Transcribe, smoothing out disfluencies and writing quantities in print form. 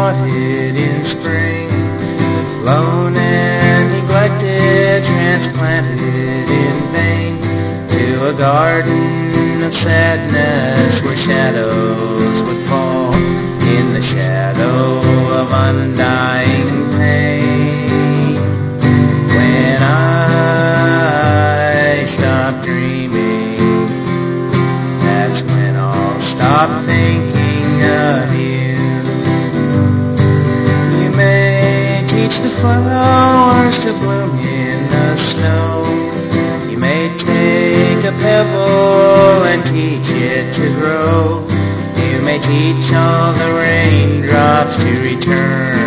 wanted in spring. Lone and neglected, transplanted in vain to a garden of sadness where shadows would fall in the shadow of undying pain. When I stop dreaming, that's when I'll stop thinking of you. You may teach the flowers to bloom in the snow. You may take a pebble and teach it to grow. You may teach all the raindrops to return